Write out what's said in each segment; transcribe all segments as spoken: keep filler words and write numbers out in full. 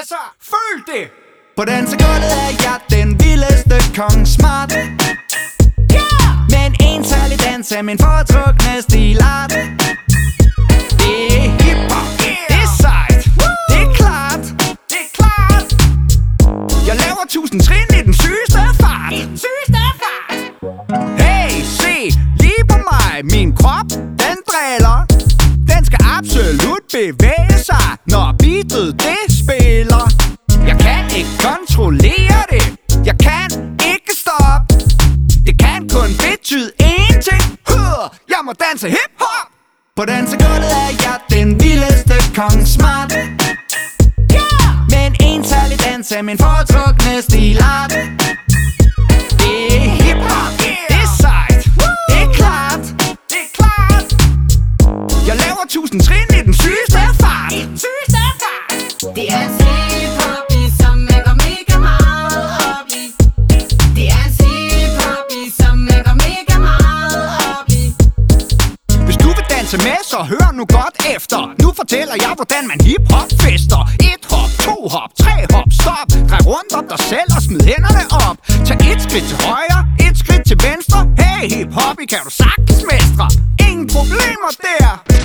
Altså, føl det! På dansegulvet er jeg den vildeste kong smart. Yeah! Med en ensærlig dans er min foretrukne stilart. Det er hiphop, Yeah! det er sejt, Woo! det er klart, Det er klart! jeg laver tusind trin i den sygeste fart. Sygeste fart! Hey, se, lige på mig, min krop, den driller. Den skal absolut bevæge sig, når beatet det spiller. Jeg kan ikke kontrollere det, jeg kan ikke stoppe. Det kan kun betyde én ting, huh, jeg må danse hiphop. På dansegulvet er jeg den vildeste kong smart. Yeah! Med en ensærlig dans er min foretrukne stilart. Det er hiphop, Yeah! det er sejt, det er klart, Det er klart! jeg laver tusind trin i den sygeste fart. Sygeste fart! Det er en hip-hoppi, som jeg går mega meget op i. Det er en hip-hoppi, som jeg går mega meget op i. Hvis du vil danse med, så hør nu godt efter. Nu fortæller jeg, hvordan man hiphop fester. Et hop, to hop, tre hop, stop. Drej rundt om dig selv og smid hænderne op. Tag et skridt til højre, et skridt til venstre. Hey hiphoppi, kan du sagtens mestre. Ingen problemer der.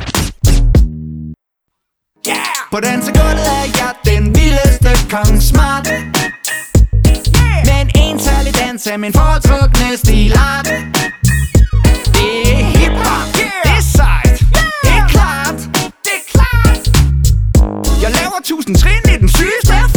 Yeah! På dansegulvet er jeg den vildeste kong smart. Yeah! Med en ensærlig dans er min foretrukne stilart. Det er hiphop, Yeah! det er sejt, det er klart, Det er klart! jeg laver tusind trin i den sygeste